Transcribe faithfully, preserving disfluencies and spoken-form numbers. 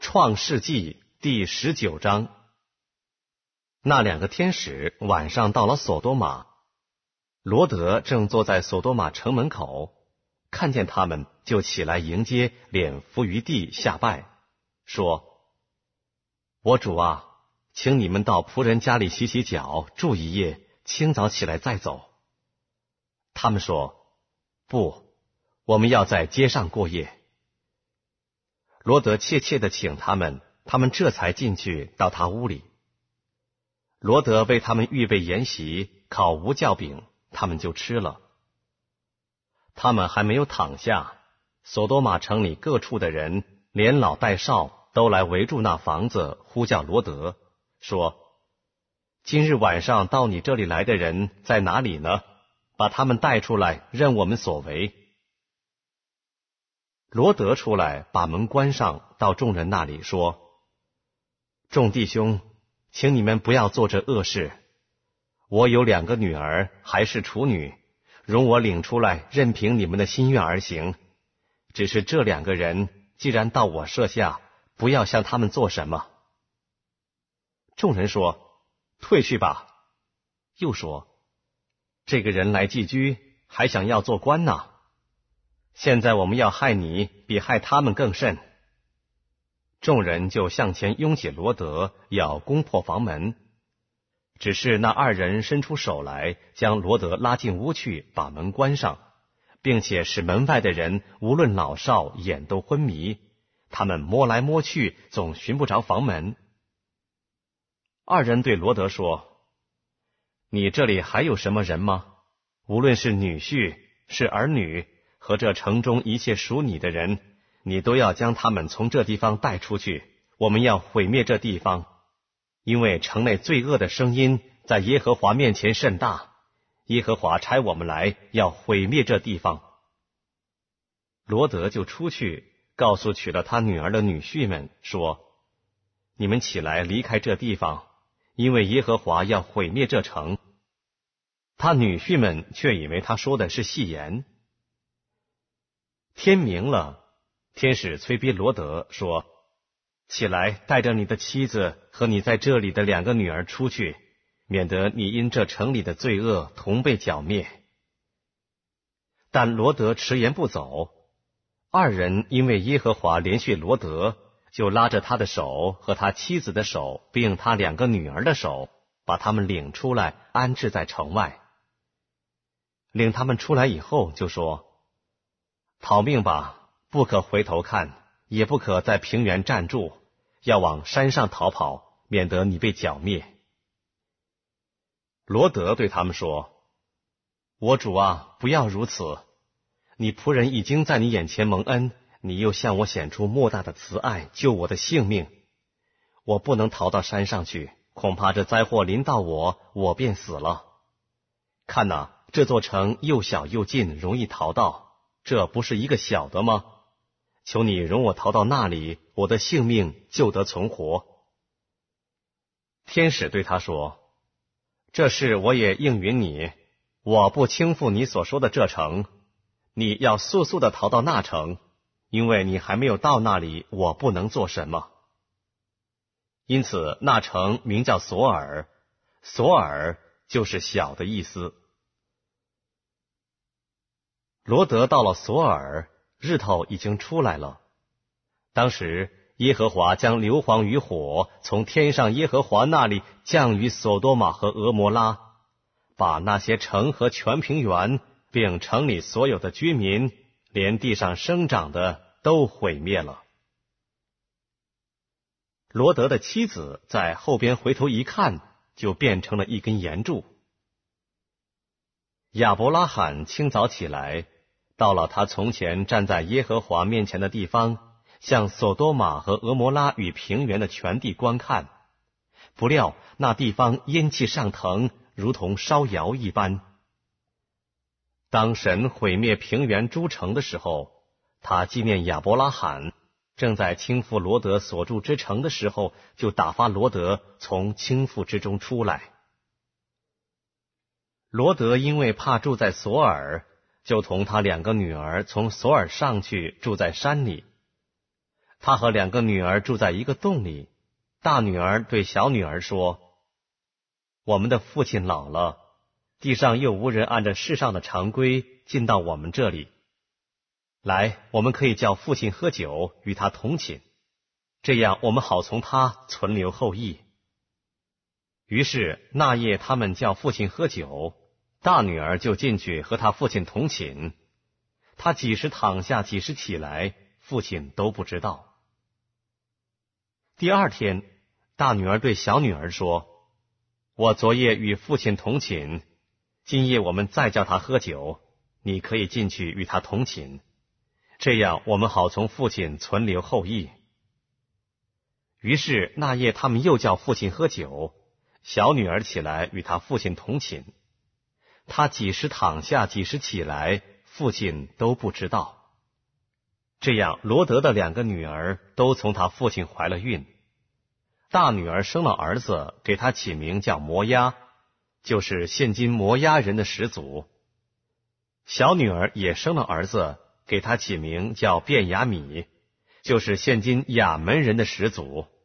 创世纪第十九章。那两个天使晚上到了索多玛，罗德正坐在索多玛城门口，看见他们就起来迎接，脸伏于地下拜，说：我主啊，请你们到仆人家里洗洗脚，住一夜，清早起来再走。他们说：不，我们要在街上过夜。罗德切切地请他们，他们这才进去到他屋里。罗德为他们预备筵席，烤无酵饼，他们就吃了。他们还没有躺下，索多玛城里各处的人，连老带少，都来围住那房子，呼叫罗德，说：今日晚上到你这里来的人在哪里呢？把他们带出来，任我们所为。罗德出来，把门关上，到众人那里说：众弟兄，请你们不要做这恶事。我有两个女儿，还是处女，容我领出来，任凭你们的心愿而行。只是这两个人既然到我舍下，不要向他们做什么。众人说：退去吧。又说：这个人来寄居，还想要做官呢。现在我们要害你，比害他们更甚。众人就向前拥起罗德，要攻破房门。只是那二人伸出手来，将罗德拉进屋去，把门关上，并且使门外的人无论老少眼都昏迷，他们摸来摸去，总寻不着房门。二人对罗德说：你这里还有什么人吗？无论是女婿，是儿女，和这城中一切属你的人，你都要将他们从这地方带出去，我们要毁灭这地方，因为城内罪恶的声音在耶和华面前甚大，耶和华差我们来要毁灭这地方。罗德就出去，告诉娶了他女儿的女婿们说：你们起来离开这地方，因为耶和华要毁灭这城。他女婿们却以为他说的是戏言。天明了，天使催逼罗德说：起来，带着你的妻子和你在这里的两个女儿出去，免得你因这城里的罪恶同被剿灭。但罗德迟延不走。二人因为耶和华连续罗德，就拉着他的手和他妻子的手，并他两个女儿的手，把他们领出来，安置在城外。领他们出来以后，就说：逃命吧，不可回头看，也不可在平原站住，要往山上逃跑，免得你被剿灭。罗德对他们说：我主啊，不要如此，你仆人已经在你眼前蒙恩，你又向我显出莫大的慈爱，救我的性命。我不能逃到山上去，恐怕这灾祸临到我，我便死了。看哪，这座城又小又近，容易逃到，这不是一个小的吗？求你容我逃到那里，我的性命就得存活。天使对他说：这事我也应允你，我不轻负你所说的这城，你要速速的逃到那城，因为你还没有到那里，我不能做什么。因此那城名叫索尔，索尔就是小的意思。罗德到了索尔，日头已经出来了。当时耶和华将硫磺与火从天上耶和华那里降于索多玛和俄摩拉，把那些城和全平原，并城里所有的居民，连地上生长的都毁灭了。罗德的妻子在后边回头一看，就变成了一根岩柱。亚伯拉罕清早起来，到了他从前站在耶和华面前的地方，向索多玛和俄摩拉与平原的全地观看，不料那地方烟气上腾，如同烧窑一般。当神毁灭平原诸城的时候，他纪念亚伯拉罕，正在倾覆罗德所住之城的时候，就打发罗德从倾覆之中出来。罗德因为怕住在索尔，就同他两个女儿从索尔上去住在山里。 他和两个女儿住在一个洞里。大女儿对小女儿说：我们的父亲老了，地上又无人按着世上的常规进到我们这里。来，我们可以叫父亲喝酒，与他同寝，这样我们好从他存留后裔。于是那夜他们叫父亲喝酒，大女儿就进去和他父亲同寝。他几时躺下，几时起来，父亲都不知道。第二天，大女儿对小女儿说：我昨夜与父亲同寝，今夜我们再叫他喝酒，你可以进去与他同寝，这样我们好从父亲存留后裔。于是那夜他们又叫父亲喝酒，小女儿起来与他父亲同寝。他几时躺下，几时起来，父亲都不知道。这样罗德的两个女儿都从他父亲怀了孕。大女儿生了儿子，给他起名叫摩押，就是现今摩押人的始祖。小女儿也生了儿子，给他起名叫便雅米，就是现今亚门人的始祖。